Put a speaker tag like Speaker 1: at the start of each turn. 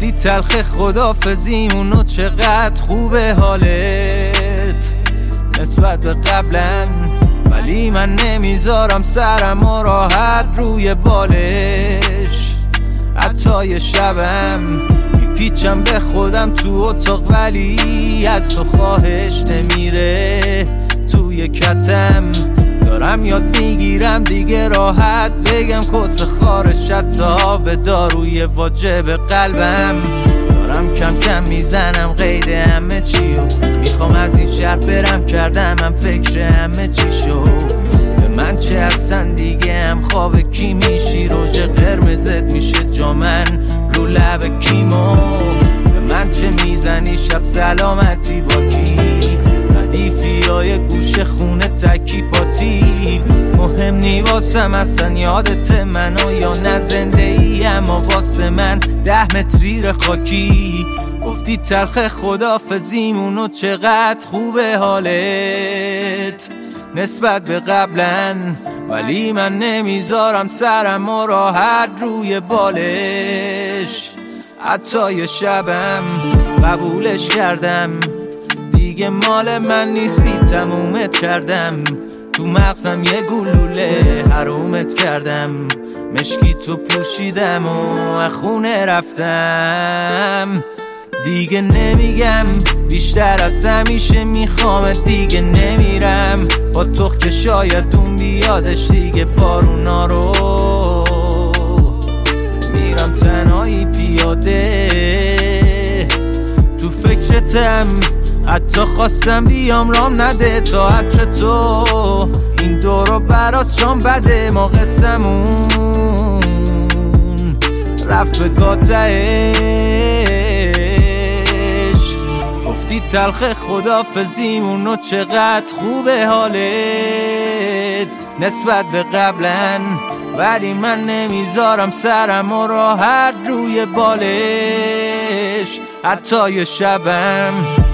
Speaker 1: گفتی تلخ خدافزیمونو چقدر خوبه حالت نسبت به قبلن، ولی من نمیذارم سرمو راحت روی بالش. حتی یه شبم میپیچم به خودم تو اتاق، ولی از تو خواهش نمیره توی کتم. دارم یاد میگیرم دیگه راحت بگم کس خارش، حتی به داروی واجب قلبم. دارم کم کم میزنم قید همه چیو، میخوام از این شهر برم، کردم من فکر همه چی شو. به من چه اصلا دیگه هم خواب کی میشی، روژ قرمزت میشه جامن رو لب کیمو. به من چه میزنی شب سلامتی با کی، ردیفیای گوش خونه تکی پاتی. مهم نی واسم اصلا یادت منو یا نه زنده ای، اما واسه من 10 متری خاکی. گفتی تلخ خدافزیمونو چقدر خوبه حالت نسبت به قبلن، ولی من نمیذارم سرمو راحت روی بالش. حتی یه شبم قبولش کردم، دیگه مال من نیستی تمومت کردم. تو مغزم یه گلوله حرومت کردم، مشکی تو پوشیدم و خونه رفتم. دیگه نمیگم بیشتر از همیشه میخوامت، دیگه نمیرم با تو که شاید اون بیادش دیگه بارونا رو. میرم تنهایی پیاده تو فکرتم، حتی خواستم بیام رام نده تا عطر تو. این دورو برات شام بده، ما قسمون رفت به گاتهش. گفتی تلخ خدافزیمونو چقدر خوبه حالت نسبت به قبلن، ولی من نمیذارم سرمو راحت روی بالش. حتی یه شبم